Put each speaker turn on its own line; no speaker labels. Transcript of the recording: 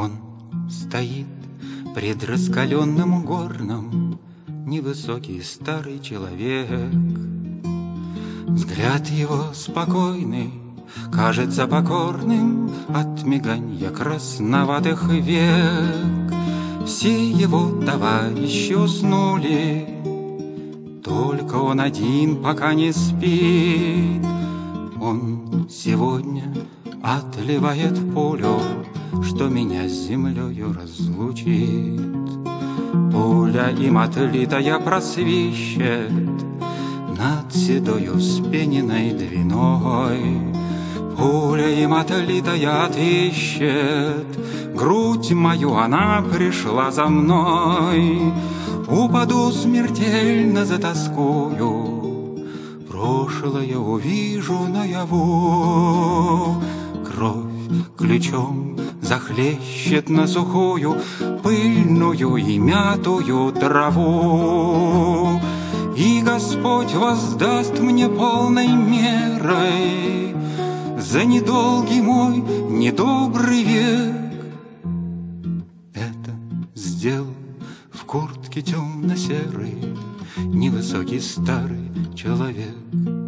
Он стоит пред раскаленным горном, невысокий старый человек. Взгляд его спокойный кажется покорным от миганья красноватых век. Все его товарищи уснули, только он один пока не спит. Он сегодня отливает пулю, что меня с землею разлучит. Пуля им отлитая просвищет над седою вспененной двиной. Пуля им отлитая отыщет грудь мою, она пришла за мной. Упаду смертельно затоскую, прошлое увижу наяву. Кровь ключом захлещет на сухую, пыльную и мятую траву. И Господь воздаст мне полной мерой за недолгий мой недобрый век. Это сделал в куртке темно-серой невысокий старый человек.